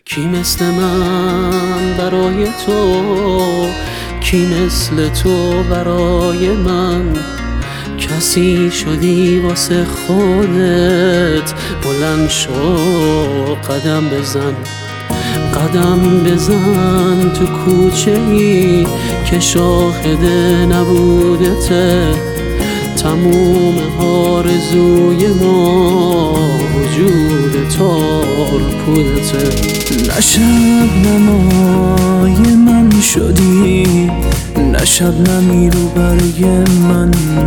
کی مثل من برای تو، کی مثل تو برای من. کسی شدی واسه خودت، بلند شو قدم بزن. قدم بزن تو کوچه ای که شاهد نبودته. تموم آرزوی ما وجود تار پودته. نه شبنمای من شدی، نه شبنمی رو برگ من.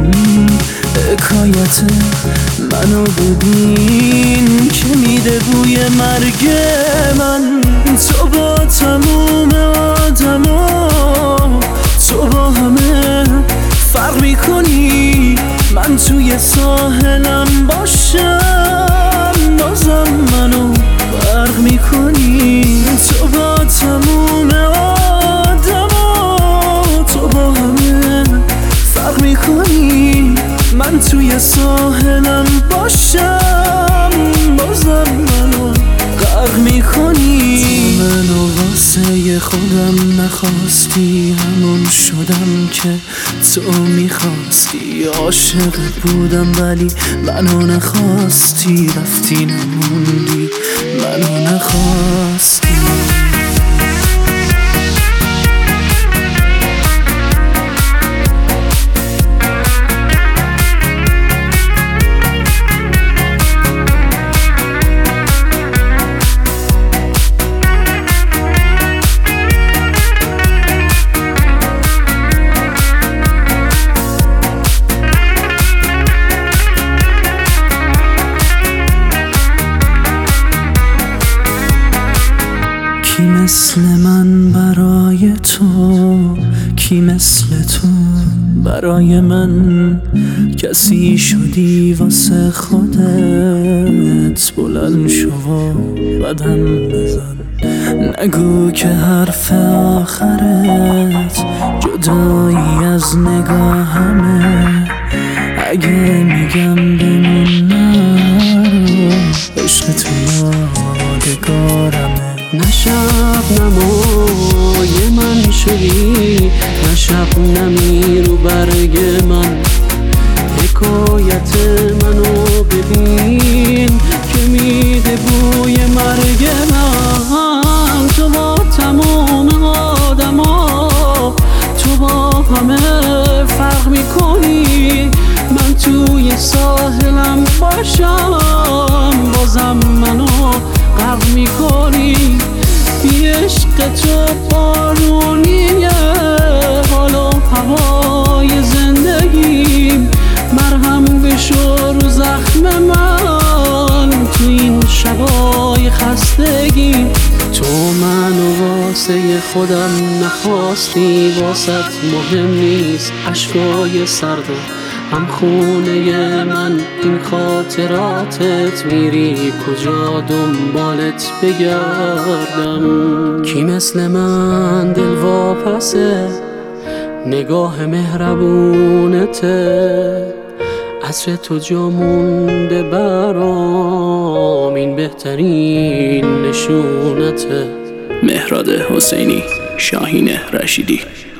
حکایت منو ببین که میده بوی مرگ من. تو با تموم آدما، تو با همه فرق میکنی. من توی ساحلم باشم بازم منو فرق میکنی. تو با تموم آدما، تو با همه فرق میکنی. من توی ساحلم باشم بازم منو غرق میکنی. تو منو واسه خودم نخواستی، همون شدم که تو میخواستی. عاشقت بودم ولی منو نخواستی، رفتی نموندی منو نخواستی. کی مثل من برای تو، کی مثل تو برای من. کسی شدی واسه خودت، بلند شو و قدم بزن. نگو که حرف آخرت جدایی از نگاهمه. اگه میگم بمون نرو، عشق تو یادگارمه. نه شبنمای من شدی، نه شبنمی رو برگ من. حکایت منو ببین که میده بوی مرگ من. تو با تمام آدما، تو با همه فرق میکنی. من توی ساحلم باشم بازم منو غرق میکنی. بی عشق تو بارونیه حال و هوای زندگیم. مرهم بشو رو زخم من تو این شبای خستگی. تو منو واسه خودم نخواستی، واسط مهم نیست اشکای سردم هم خونه من. این خاطراتت میری کجا دنبالت بگردم. کی مثل من دل واپسه، نگاه مهربونته. عطر تو جا مونده برام، این بهترین نشونته. مهراد حسینی، شاهین رشیدی.